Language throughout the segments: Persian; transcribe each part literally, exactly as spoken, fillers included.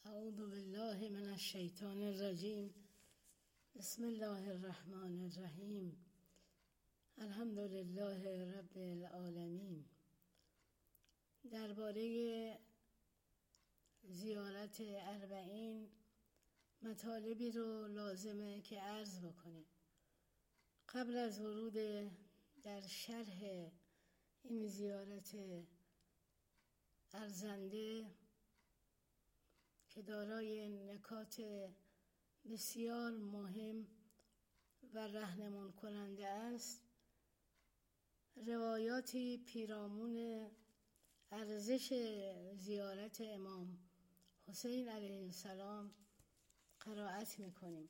اعوذ بالله من الشیطان الرجیم. بسم الله الرحمن الرحیم. الحمد لله رب العالمین. درباره زیارت اربعین مطالبی رو لازمه که عرض بکنیم. قبل از ورود در شرح این زیارت ارزنده که دارای نکات بسیار مهم و راهنمون کننده است، روایاتی پیرامون ارزش زیارت امام حسین علیه السلام قرائت میکنیم.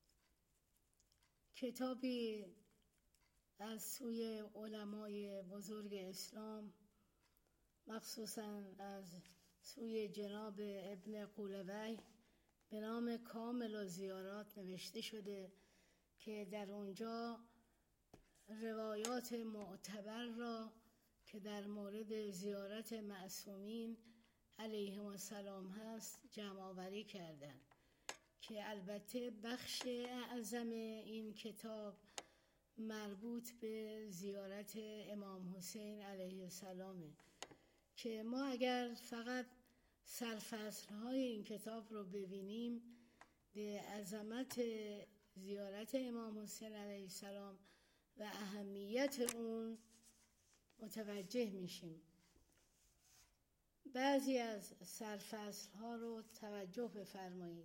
کتابی از سوی علمای بزرگ اسلام، مخصوصاً از سوی جناب ابن قولوی، به نام کامل الزیارات نوشته شده که در اونجا روایات معتبر را که در مورد زیارت معصومین علیهم السلام هست جمع آوری کردن، که البته بخش اعظم این کتاب مربوط به زیارت امام حسین علیه السلامه، که ما اگر فقط سرفصل‌های این کتاب رو ببینیم به عظمت زیارت امام حسین علیه السلام و اهمیت اون متوجه میشیم. بعضی از سرفصل‌ها رو توجه بفرمایید.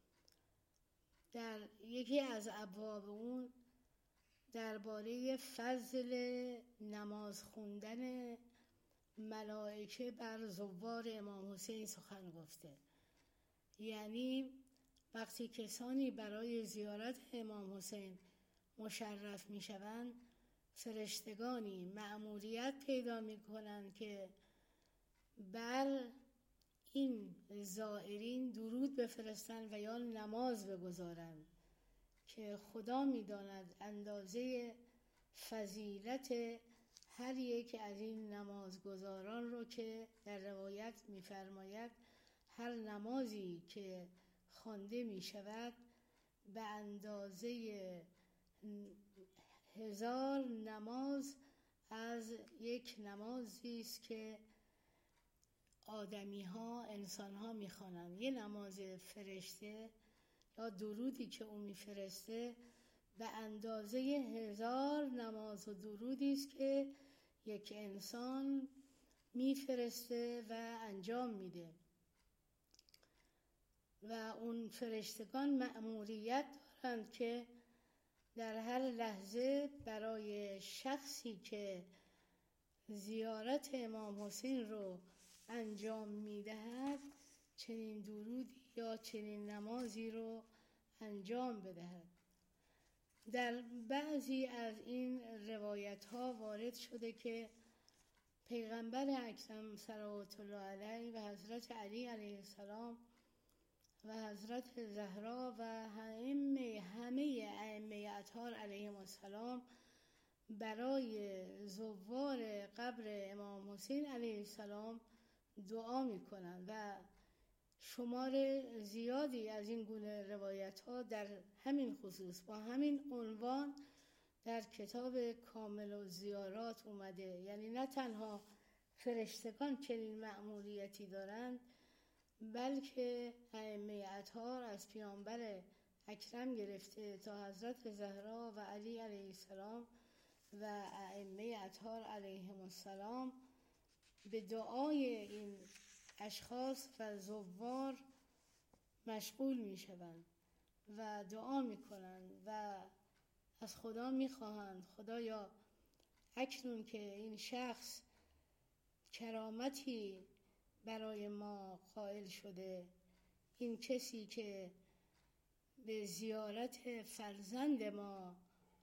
در یکی از ابواب اون درباره فضل نماز خوندن ملائکه بر زوار امام حسین سخن گفته. یعنی وقتی کسانی برای زیارت امام حسین مشرف می شوند، فرشتگانی مأموریت پیدا می کنند که بر این زائرین درود بفرستند و یا نماز بگذارند که خدا می داند اندازه فضیلت هر یک از این نمازگزاران رو که در روایت می‌فرماید هر نمازی که خوانده می‌شود به اندازه هزار نماز از یک نمازی است که آدمی‌ها، انسان‌ها می‌خوانند. یه نماز فرشته یا درودی که او می‌فرسته به اندازه هزار نماز و درودی است که یک انسان میفرسته و انجام میده، و اون فرشتگان مأموریت دارند که در هر لحظه برای شخصی که زیارت امام حسین رو انجام میدهد چنین درودی یا چنین نمازی رو انجام بدهد. در بعضی از این روایت ها وارد شده که پیغمبر اکرم صلوات الله علیه و حضرت علی علیه السلام و حضرت زهرا و همه همه ائمه اطهار علیهم السلام برای زوار قبر امام حسین علیه السلام دعا می کنند و شمار زیادی از این گونه روایت ها در همین خصوص با همین عنوان در کتاب کامل الزیارات اومده. یعنی نه تنها فرشتگان چنین مأموریتی دارند، بلکه ائمه اطهار از پیامبر اکرم گرفته تا حضرت زهرا و علی علیه السلام و ائمه اطهار علیهم السلام به دعای این اشخاص و زوار مشغول می شوند و دعا می کنند و از خدا می خواهند خدایا اکنون که این شخص کرامتی برای ما قائل شده، این کسی که به زیارت فرزند ما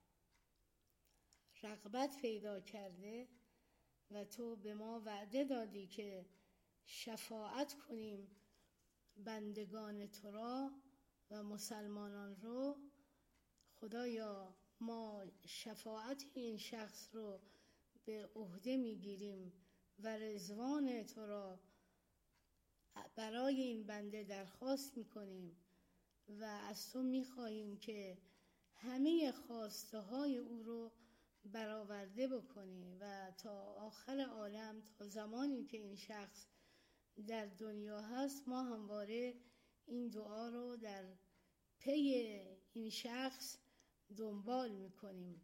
رغبت پیدا کرده و تو به ما وعده دادی که شفاعت کنیم بندگان تو را و مسلمانان رو، خدایا ما شفاعت این شخص رو به عهده میگیریم و رضوان تو را برای این بنده درخواست میکنیم و از تو میخواهیم که همه خواسته های او رو برآورده بکنی و تا آخر عالم، تا زمانی که این شخص در دنیا هست، ما همواره این دعا رو در پی این شخص دنبال میکنیم.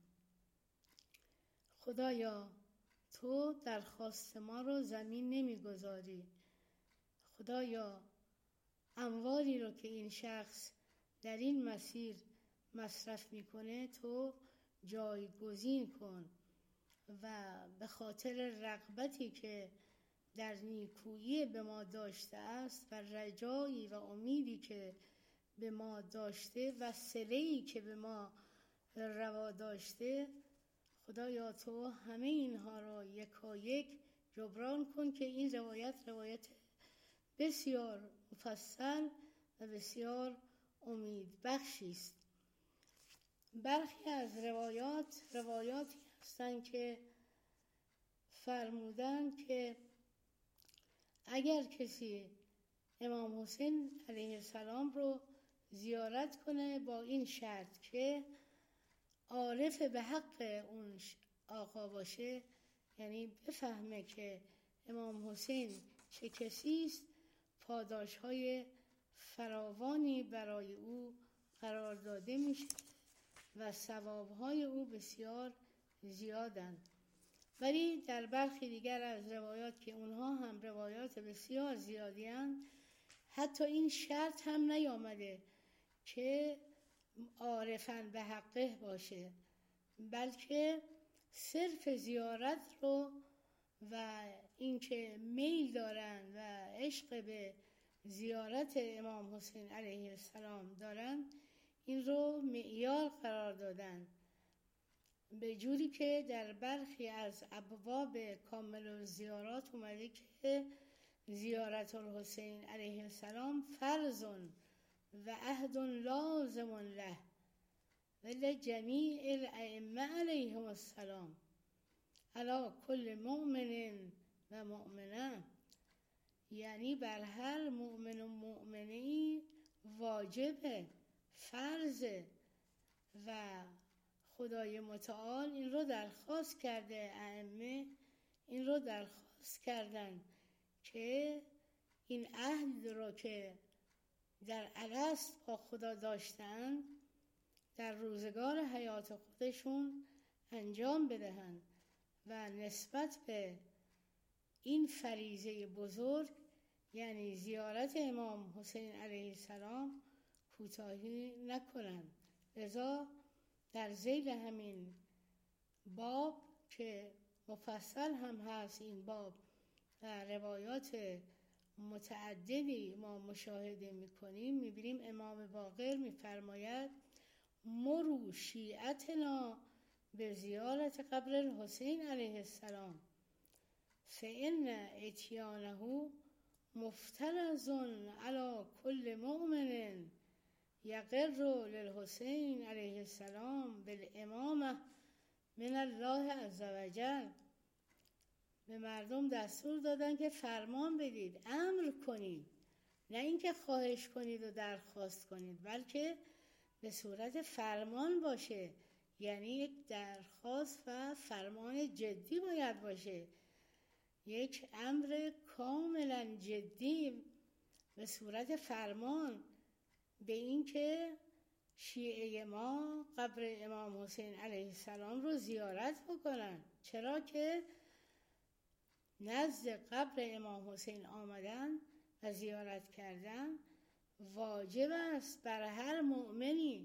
خدایا تو درخواست ما رو زمین نمیگذاری. خدایا اموالی رو که این شخص در این مسیر مصرف میکنه تو جایگزین کن و به خاطر رغبتی که در نیکویی به ما داشته است و رجایی و امیدی که به ما داشته و صله‌ای که به ما روا داشته، خدایا تو همه اینها را یکایک جبران کن که این روایت روایت بسیار مفصل و بسیار امید بخشی است. برخی از روایات روایاتی هستند که فرمودند که اگر کسی امام حسین علیه السلام رو زیارت کنه با این شرط که عارف به حق اون آقا باشه، یعنی بفهمه که امام حسین چه کسی است، پاداش‌های فراوانی برای او قرار داده میشه و ثواب‌های او بسیار زیادند. ولی در برخی دیگر از روایات که اونها هم روایات بسیار زیادی هستند، حتی این شرط هم نیامده که عارفاً به حقه باشه، بلکه صرف زیارت رو و اینکه میل دارن و عشق به زیارت امام حسین علیه السلام دارن، این رو معیار قرار دادن، به جوری که در برخی از ابواب کامل الزیارات اومده که زیارت الحسین علیه السلام فرض و عهد لازم له ولجمیع الائمه علیهم السلام علی کل مؤمن و مؤمنه، یعنی بر هر مؤمن و مؤمنه‌ای واجبه، فرضه و خدای متعال این رو درخواست کرده، ائمه این رو درخواست کردن که این عهد رو که در الست با خدا داشتن در روزگار حیات خودشون انجام بدهند و نسبت به این فریضه بزرگ، یعنی زیارت امام حسین علیه السلام، کوتاهی نکنند. لذا در ذیل همین باب که مفصل هم هست این باب و روایات متعددی ما مشاهده میکنیم، میبینیم امام باقر میفرماید مرو شیعتنا به زیارت قبر الحسین علیه السلام فإن اتیانه مفترض علی کل مؤمن یقر للحسین علیه السلام بالامامه من الله عز وجل. به مردم دستور دادن که فرمان بدید، امر کنید، نه اینکه خواهش کنید و درخواست کنید، بلکه به صورت فرمان باشه، یعنی یک درخواست و فرمان جدی باید باشه، یک امر کاملا جدی به صورت فرمان، به این که شیعه ما قبر امام حسین علیه السلام رو زیارت بکنن. چرا که نزد قبر امام حسین آمدن و زیارت کردن واجب است بر هر مؤمنی،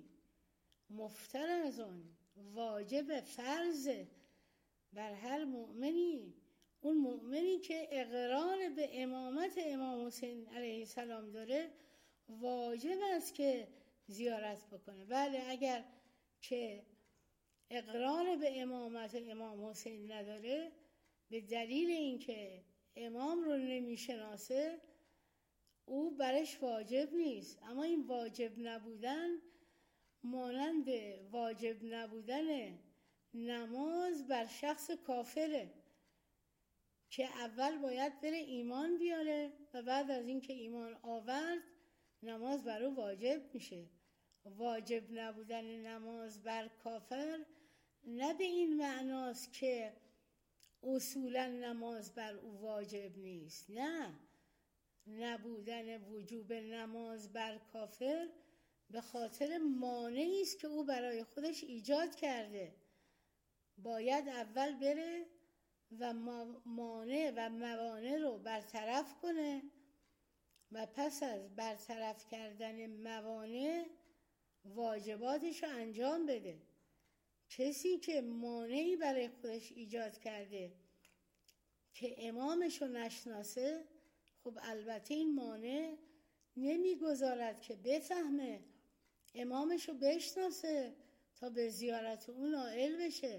مفترضون، واجب، فرض بر هر مؤمنی. اون مؤمنی که اقرار به امامت امام حسین علیه السلام داره واجب است که زیارت بکنه. بله اگر که اقرار به امامت امام حسین نداره، به دلیل اینکه امام رو نمیشناسه، او برش واجب نیست. اما این واجب نبودن مانند واجب نبودن نماز بر شخص کافره که اول باید بره ایمان بیاره و بعد از اینکه ایمان آورد نماز بر او واجب میشه. واجب نبودن نماز بر کافر نه به این معناست که اصولا نماز بر او واجب نیست، نه، نبودن وجوب نماز بر کافر به خاطر مانعی است که او برای خودش ایجاد کرده. باید اول بره و مانع و موانع رو برطرف کنه و پس از برطرف کردن موانع واجباتش رو انجام بده. کسی که مانعی برای خودش ایجاد کرده که امامش رو نشناسه، خب البته این مانع نمیگذارد که بفهمه، امامش رو بشناسه تا به زیارت اون نائل بشه.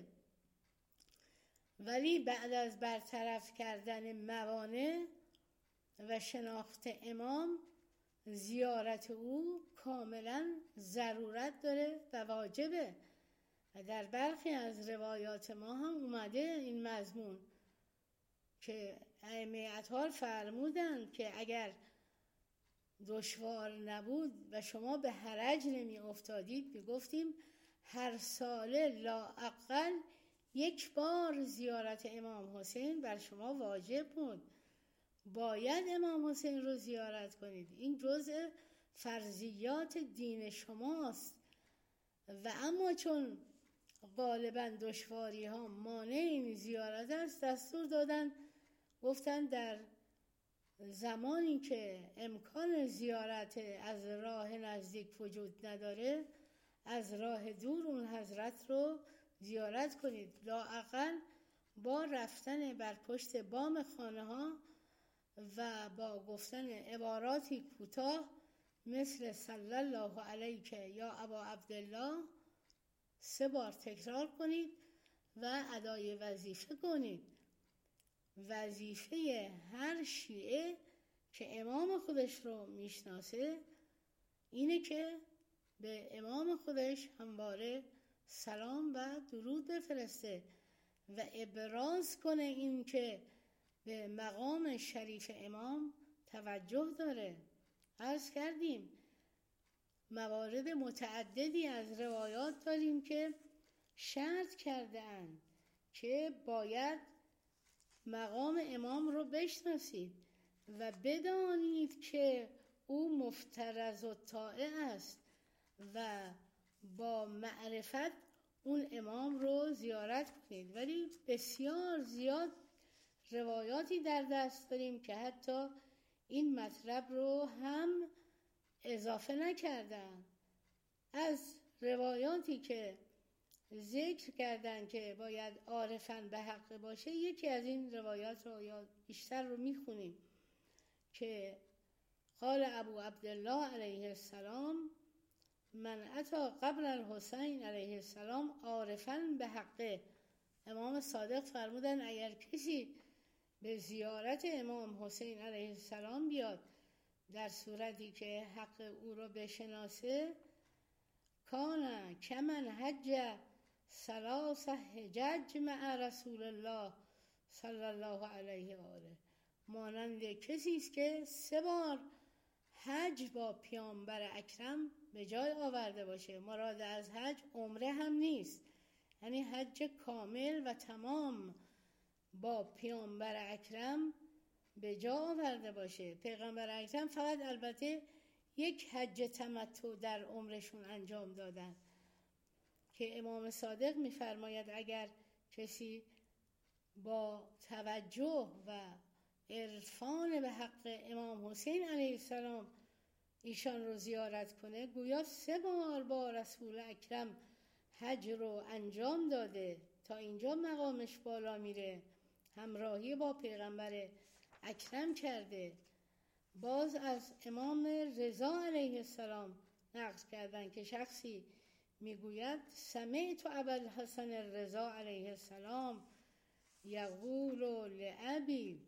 ولی بعد از برطرف کردن موانع و شناخت امام، زیارت او کاملا ضرورت داره و واجبه. و در برخی از روایات ما هم اومده این مضمون که ائمه اطهار فرمودند که اگر دشوار نبود و شما به حرج نمی افتادید، میگفتیم هر ساله لااقل یک بار زیارت امام حسین بر شما واجب بود، باید امام حسین رو زیارت کنید، این جزء فرضیات دین شماست. و اما چون غالبا دشواری ها مانع این زیارت است، دستور دادن، گفتن در زمانی که امکان زیارت از راه نزدیک وجود نداره، از راه دور اون حضرت رو زیارت کنید، لااقل با رفتن بر پشت بام خانه ها و با گفتن عباراتی کوتاه مثل صلی الله علیک یا ابا عبدالله سه بار تکرار کنید و ادای وظیفه کنید. وظیفه هر شیعه که امام خودش رو میشناسه اینه که به امام خودش همواره سلام و درود بفرسته و ابراز کنه این که به مقام شریف امام توجه داره. عرض کردیم موارد متعددی از روایات داریم که شرط کرده اند که باید مقام امام رو بشناسید و بدانید که او مفترض الطاعه است و با معرفت اون امام رو زیارت کنید. ولی بسیار زیاد روایاتی در دست داریم که حتی این مطلب رو هم اضافه نکردن. از روایاتی که ذکر کردن که باید عارفاً به حق باشه، یکی از این روایات رو یا بیشتر رو میخونیم که قال ابو عبدالله علیه السلام من اتی قبر الحسین علیه السلام عارفاً به حقه. امام صادق فرمودن اگر کسی به زیارت امام حسین علیه السلام بیاد در صورتی که حق او رو بشناسه، کان کمن حج ثلاث حجج مع رسول الله صلی الله علیه و آله، مانند کسی است که سه بار حج با پیامبر اکرم به جای آورده باشه. مراد از حج عمره هم نیست، یعنی حج کامل و تمام با پیامبر اکرم به جا آورده باشه. پیغمبر اکرم فقط البته یک حج تمتع در عمرشون انجام دادن که امام صادق میفرماید اگر کسی با توجه و عرفان به حق امام حسین علیه السلام ایشان رو زیارت کنه، گویا سه بار با رسول اکرم حج رو انجام داده، تا اینجا مقامش بالا میره، همراهی با پیغمبر اکرم کرده. باز از امام رضا علیه السلام نقل کردن که شخصی میگوید سمعت ابوالحسن الرضا علیه السلام یقول لأبی،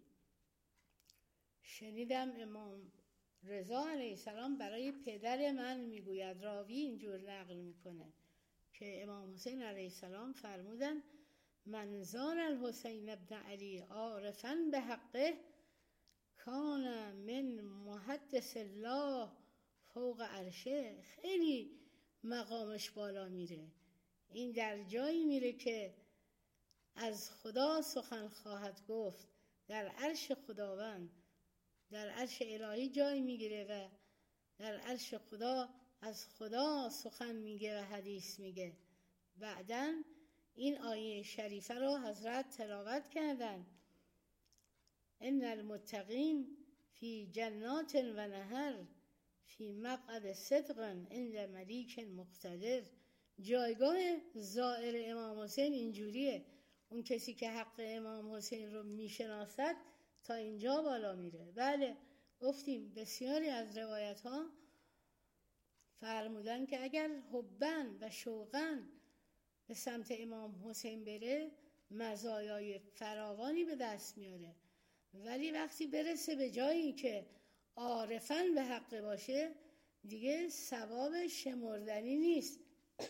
شنیدم امام رضا علیه السلام برای پدر من میگوید. راوی اینجور نقل میکنه که امام حسین علیه السلام فرمودن من زار الحسین ابن علی عارفا به حقه کان من محدث الله فوق عرشه. خیلی مقامش بالا میره، این در جایی میره که از خدا سخن خواهد گفت، در عرش خداوند، در عرش الهی جای میگیره و در عرش خدا از خدا سخن میگه و حدیث میگه. بعداً این آیه شریفه رو حضرت تلاوت کردن: ان المتقین فی جنات و نهر فی مقعد صدق عند ملیک مقتدر. جایگاه زائر امام حسین اینجوریه، اون کسی که حق امام حسین رو میشناسد تا اینجا بالا میره. بله گفتیم بسیاری از روایت ها فرمودن که اگر حبن و شوقن به سمت امام حسین بره مزایای فراوانی به دست میاره، ولی وقتی برسه به جایی که عارفن به حق باشه دیگه ثواب شمردنی نیست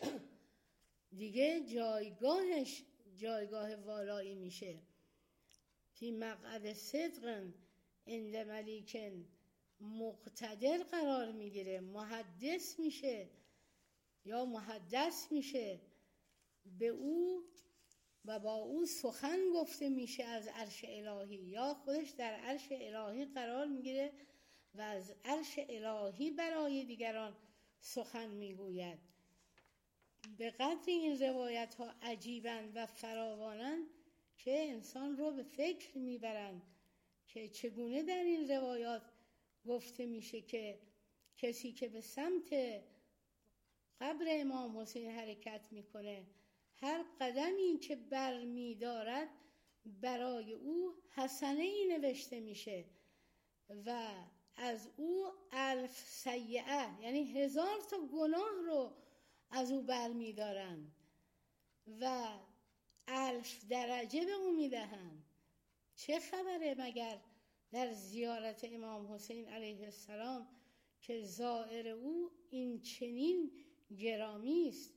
دیگه جایگاهش جایگاه والایی میشه. فی مقعد صدق عند ملیک مقتدر قرار میگیره، محدث میشه یا محدث میشه، به او و با او سخن گفته میشه از عرش الهی، یا خودش در عرش الهی قرار میگیره و از عرش الهی برای دیگران سخن میگوید. به قدر این روایت ها عجیبند و فراوانند که انسان رو به فکر میبرند که چگونه در این روایات گفته میشه که کسی که به سمت قبر امام حسین حرکت میکنه هر قدمی که بر میدارد برای او حسنه ای نوشته میشه و از او الف سیئه، یعنی هزار تا گناه رو از او بر میدارن و الف درجه به او میدهن. چه خبره مگر در زیارت امام حسین علیه السلام که زائر او این چنین گرامی است؟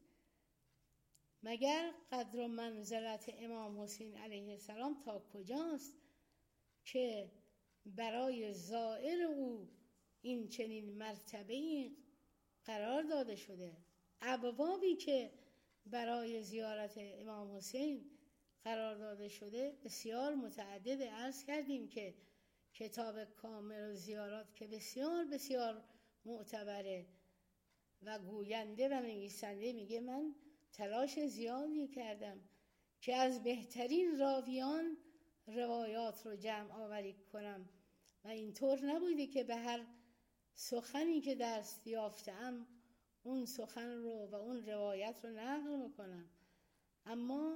مگر قدر و منزلت امام حسین علیه السلام تا کجاست که برای زائر او این چنین مرتبه‌ای قرار داده شده؟ ابوابی که برای زیارت امام حسین قرار داده شده بسیار متعدد. عرض کردیم که کتاب کامل و زیارات که بسیار بسیار معتبره و گوینده و نویسنده میگه من تلاش زیادی کردم که از بهترین راویان روایات رو جمع آوری کنم و اینطور نبوده که به هر سخنی که دست یافتم اون سخن رو و اون روایت رو نقل میکنم، اما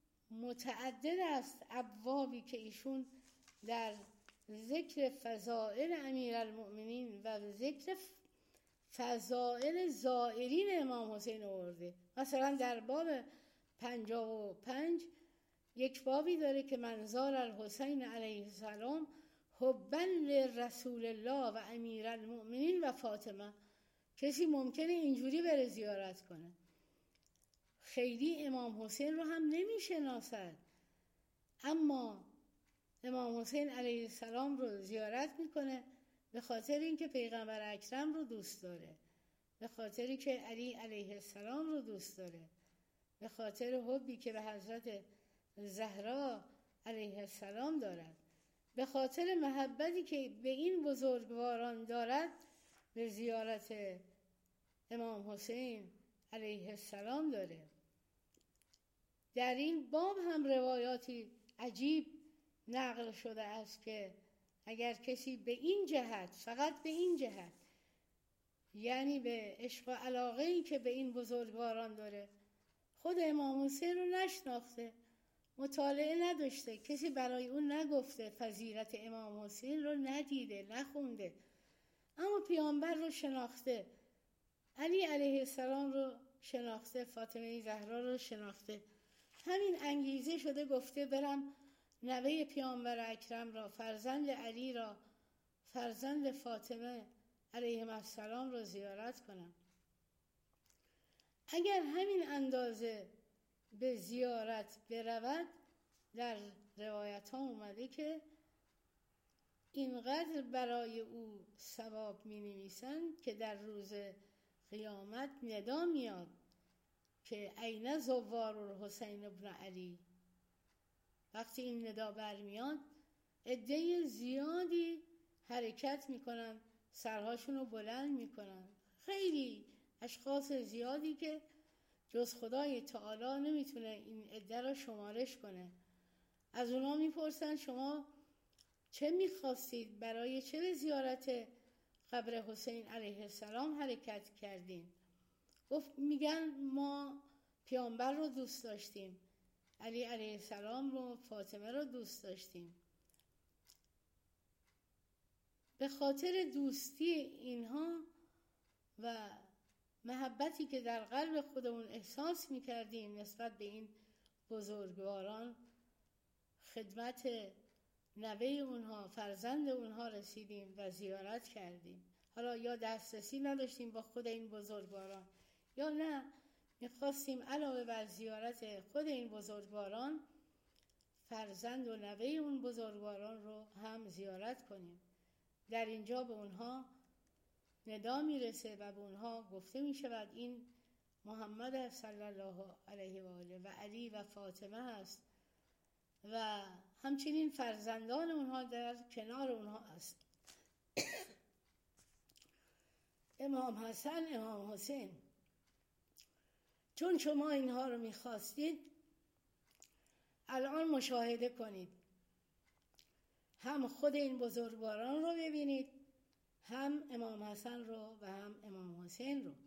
متعدد است ابوابی که ایشون در ذکر فضائل امیرالمؤمنین و ذکر فضائل زائرین امام حسین آورده. مثلا در باب پنجاه و پنج یک بابی داره که من زار الحسین علیه السلام حبا لرسول الله و امیرالمؤمنین و فاطمه. کسی ممکنه اینجوری بره زیارت کنه، خیلی امام حسین رو هم نمیشناسد، اما امام حسین علیه السلام رو زیارت میکنه به خاطر اینکه پیغمبر اکرم رو دوست داره، به خاطری که علی علیه السلام رو دوست داره، به خاطر حبی که به حضرت زهرا علیه السلام دارد، به خاطر محبتی که به این بزرگواران دارد به زیارت امام حسین علیه السلام داره. در این باب هم روایاتی عجیب نقل شده است که اگر کسی به این جهت، فقط به این جهت، یعنی به عشق و علاقه‌ای که به این بزرگواران داره، خود امام حسین رو نشناخته، مطالعه نداشته، کسی برای اون نگفته، فضیلت امام حسین رو ندیده، نخونده، اما پیامبر رو شناخته، علی علیه السلام رو شناخته، فاطمه زهرا رو شناخته، همین انگیزه شده گفته برم نوه پیامبر اکرم را، فرزند علی را، فرزند فاطمه علیهم السلام را زیارت کنم. اگر همین اندازه به زیارت برود، در روایت ها اومده که اینقدر برای او ثواب می نویسند که در روز قیامت ندا میاد که این زوار الحسین ابن علی. وقتی این ندا برمیاد عده زیادی حرکت میکنن، سرهاشون رو بلند میکنن، خیلی اشخاص زیادی که جز خدای تعالی نمیتونه این عده رو شمارش کنه. از اونا میپرسن شما چه میخواستید؟ برای چه به زیارت قبر حسین علیه السلام حرکت کردین؟ گفت میگن ما پیامبر رو دوست داشتیم، علی علیه السلام رو، فاطمه رو دوست داشتیم. به خاطر دوستی اینها و محبتی که در قلب خودمون احساس میکردیم نسبت به این بزرگواران، خدمت نوه اونها، فرزند اونها رسیدیم و زیارت کردیم. حالا یا دسترسی نداشتیم با خود این بزرگواران، یا نه میخواستیم علاوه بر زیارت خود این بزرگواران فرزند و نوه اون بزرگواران رو هم زیارت کنیم. در اینجا به اونها ندا میرسه و به اونها گفته میشود این محمد صلی الله علیه و آله و علی و فاطمه هست و همچنین فرزندان اونها در کنار اونها هست. امام حسن، امام حسین. چون شما اینها رو میخواستید الان مشاهده کنید، هم خود این بزرگواران رو ببینید، هم امام حسن رو و هم امام حسین رو.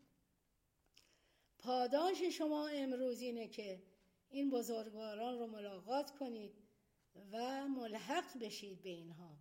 پاداش شما امروز اینه که این بزرگواران رو ملاقات کنید و ملحق بشید به اینها،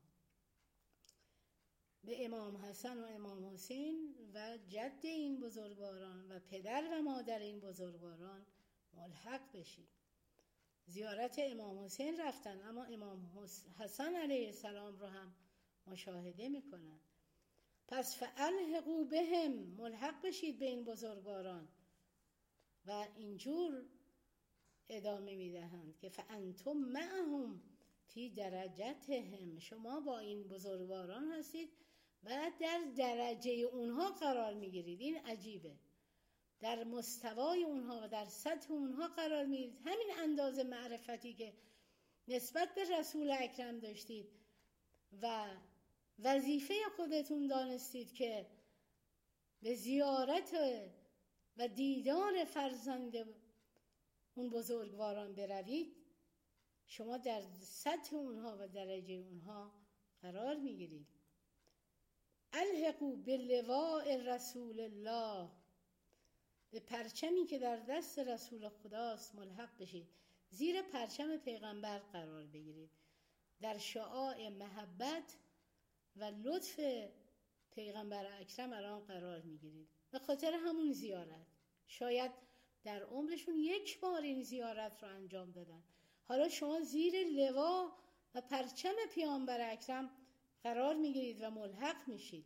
به امام حسن و امام حسین و جد این بزرگواران و پدر و مادر این بزرگواران ملحق بشید. زیارت امام حسین رفتن اما امام حسن علیه السلام رو هم مشاهده میکنن. پس فالحقوا بهم، ملحق بشید به این بزرگواران. و اینجور ادامه میدهند که فانتم معهم فی درجتهم، شما با این بزرگواران هستید و در درجه اونها قرار میگیرید. این عجیبه، در مستوای اونها و در سطح اونها قرار میگیرید. همین اندازه معرفتی که نسبت به رسول اکرم داشتید و وظیفه خودتون دانستید که به زیارت و دیدار فرزند اون بزرگواران بروید، شما در سطح اونها و درجه اونها قرار میگیرید. الحقوا بلواء رسول الله، به پرچمی که در دست رسول خداست ملحق بشید، زیر پرچم پیغمبر قرار بگیرید، در شعاع محبت و لطف پیغمبر اکرم الان قرار میگیرید. به خاطر همون زیارت، شاید در عمرشون یک بار این زیارت رو انجام دادن، حالا شما زیر لوا و پرچم پیامبر اکرم قرار میگیرید و ملحق میشید.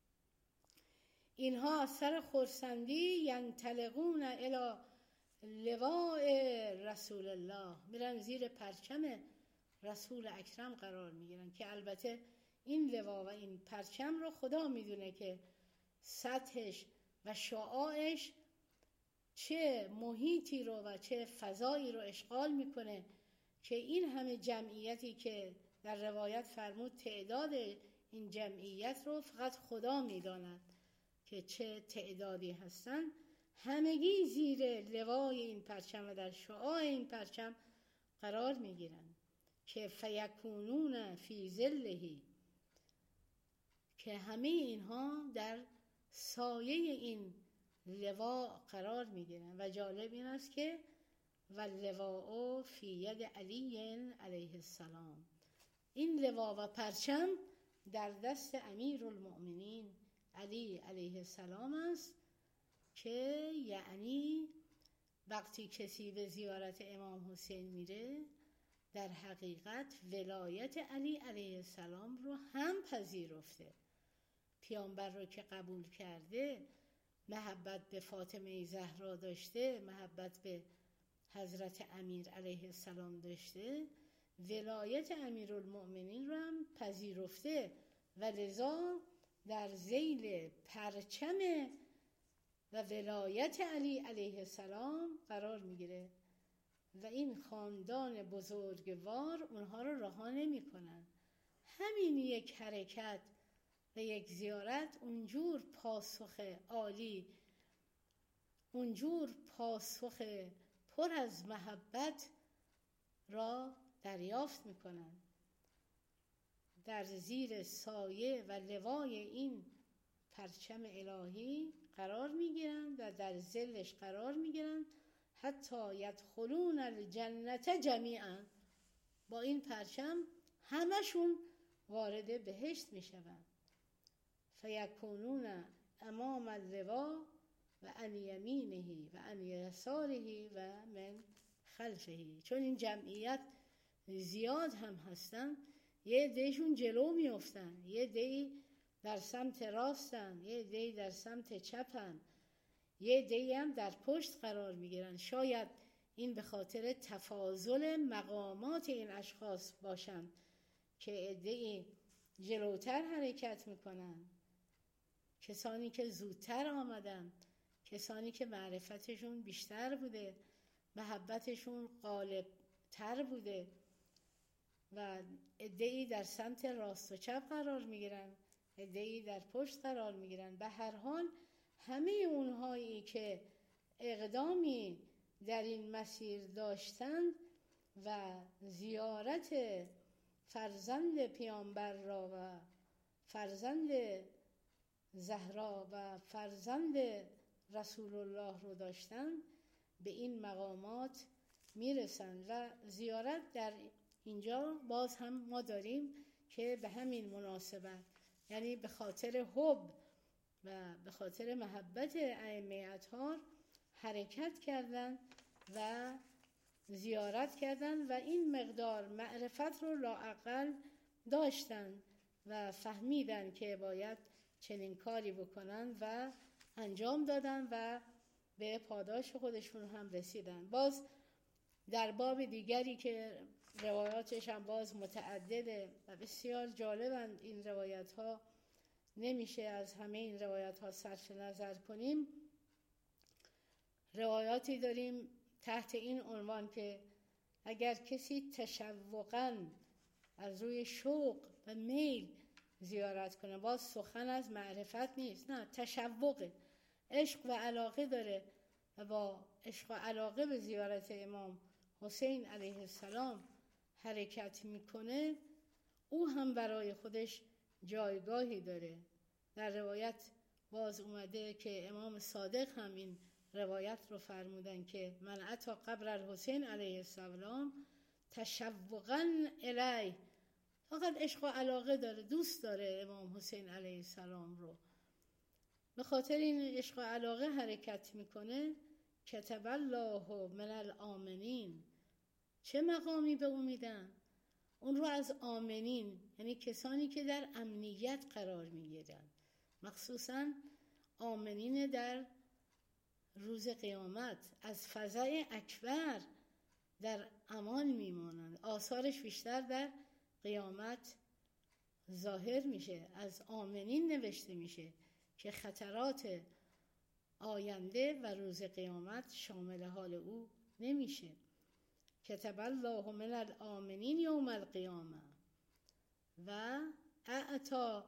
اینها از سر خرسندی ینطلقون الی لواء رسول الله، میرن زیر پرچم رسول اکرم قرار میگیرن که البته این لوا و این پرچم رو خدا میدونه که سطحش و شعاعش چه محیطی رو و چه فضایی رو اشغال میکنه که این همه جمعیتی که در روایت فرمود تعداد این جمعیت رو فقط خدا میداند که چه تعدادی هستن، همگی زیر لوای این پرچم و در شعاع این پرچم قرار میگیرن که فیکونون فی ظلهی، که همه اینها در سایه این لوا قرار میگیرن. و جالب این است که و لواء فی ید علی علیه السلام، این لوا و پرچم در دست امیر المؤمنین علی علیه السلام است، که یعنی وقتی کسی به زیارت امام حسین میره در حقیقت ولایت علی علیه السلام رو هم پذیرفته، پیامبر رو که قبول کرده، محبت به فاطمه زهرا داشته، محبت به حضرت امیر علیه السلام داشته، ولایت امیرالمؤمنین رو هم پذیرفته و لذا در ذیل پرچم و ولایت علی علیه السلام قرار میگیره و این خاندان بزرگوار اونها رو رها نمی کنن. همین یک حرکت و یک زیارت اونجور پاسخ عالی، اونجور پاسخ پر از محبت را دریافت میکنن. در زیر سایه و لوای این پرچم الهی قرار میگیرن و در ظلش قرار میگیرن حتی یدخلون الجنت جمیعا. با این پرچم همشون وارد بهشت میشوند. فیکونون امام اللوا و عن یمینه و عن یساره و من خلفه. چون این جمعیت زیاد هم هستن، یه عدهشون جلو میافتن، یه عده در سمت راستن، یه عده در سمت چپن، یه عده هم در پشت قرار میگیرن. شاید این به خاطر تفاضل مقامات این اشخاص باشند که عده جلوتر حرکت میکنن، کسانی که زودتر آمدن، کسانی که معرفتشون بیشتر بوده، محبتشون غالب تر بوده و عده‌ای در سمت راست و چپ قرار میگیرن، عده‌ای در پشت قرار میگیرن. به هر حال همه اونهایی که اقدامی در این مسیر داشتند و زیارت فرزند پیامبر را و فرزند زهرا و فرزند رسول الله رو داشتن، به این مقامات میرسن. و زیارت در اینجا باز هم ما داریم که به همین مناسبت، یعنی به خاطر حب و به خاطر محبت ائمه اطهار حرکت کردن و زیارت کردن و این مقدار معرفت رو لااقل داشتن و فهمیدن که باید چنین کاری بکنن و انجام دادن و به پاداش خودشون هم رسیدن. باز در باب دیگری که روایاتش هم باز متعدده و بسیار جالبند این روایت ها، نمیشه از همه این روایت ها صرف نظر کنیم. روایاتی داریم تحت این عنوان که اگر کسی تشوقاً از روی شوق و میل زیارت کنه، باز سخن از معرفت نیست، نه، تشوق، عشق و علاقه داره و با عشق و علاقه به زیارت امام حسین علیه السلام حرکت میکنه، او هم برای خودش جایگاهی داره. در روایت باز اومده که امام صادق هم این روایت رو فرمودن که من اتی قبر الحسین علیه السلام تشوقاً الیه، فقط عشق و علاقه داره، دوست داره امام حسین علیه السلام رو، به خاطر این عشق و علاقه حرکت میکنه. کتب الله من الآمنین، چه مقامی به اون میدن؟ اون رو از آمنین، یعنی کسانی که در امنیت قرار میگیرن، مخصوصا آمنین در روز قیامت، از فزع اکبر در امان میمانند. آثارش بیشتر در قیامت ظاهر میشه، از آمنین نوشته میشه که خطرات آینده و روز قیامت شامل حال او نمیشه. کتب الله من الآمنین یوم القیامه و اعطا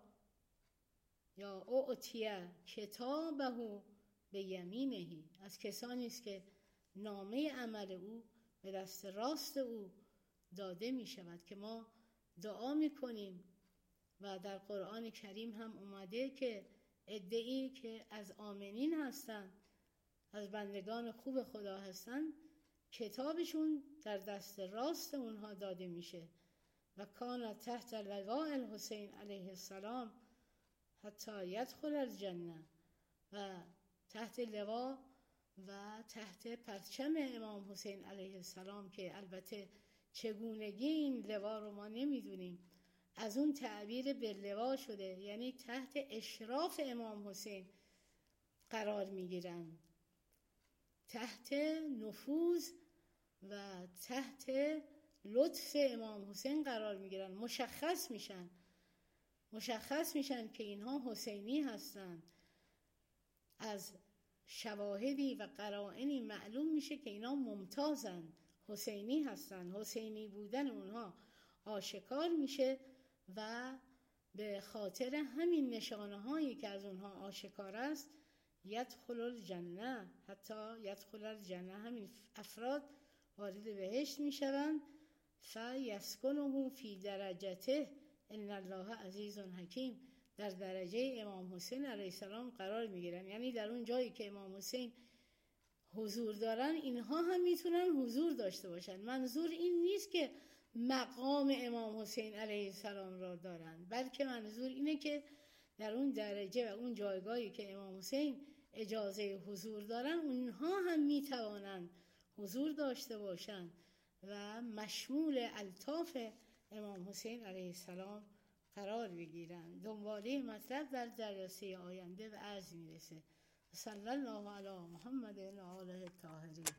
یا اعطیه کتابه به یمینه، از کسانی است که نامه عمل او به دست راست او داده می شود. که ما دعا می کنیم و در قرآن کریم هم اومده که عده‌ای که از آمنین هستن، از بندگان خوب خدا هستن، کتابشون در دست راست اونها داده میشه. و کان تحت لواء الحسین علیه السلام حتی یدخل الجنه، و تحت لوا و تحت پرچم امام حسین علیه السلام که البته چگونگی این لوا رو ما نمیدونیم، از اون تعبیر به لوا شده، یعنی تحت اشراف امام حسین قرار میگیرن، تحت نفوذ و تحت لطف امام حسین قرار میگیرن، مشخص میشن مشخص میشن که اینها حسینی هستند. از شواهدی و قرائنی معلوم میشه که اینا ممتازن، حسینی هستن، حسینی بودن اونها آشکار میشه و به خاطر همین نشانه هایی که از اونها آشکار است یدخل الجنه، حتی یدخل الجنه، همین افراد وارد بهشت میشوند. فیسکنه فی درجته ان الله عزیز حکیم، در درجه امام حسین علیه السلام قرار میگیرن، یعنی در اون جایی که امام حسین حضور دارن اینها هم میتونن حضور داشته باشن. منظور این نیست که مقام امام حسین علیه السلام را دارن، بلکه منظور اینه که در اون درجه و اون جایگاهی که امام حسین اجازه حضور دارن اونها هم میتوانن حضور داشته باشن و مشمول الطاف امام حسین علیه السلام قرار بگیرن. دنباله مطلب در جلسه آینده به عرض میرسه. صلی الله علی محمد و آله الطاهرین.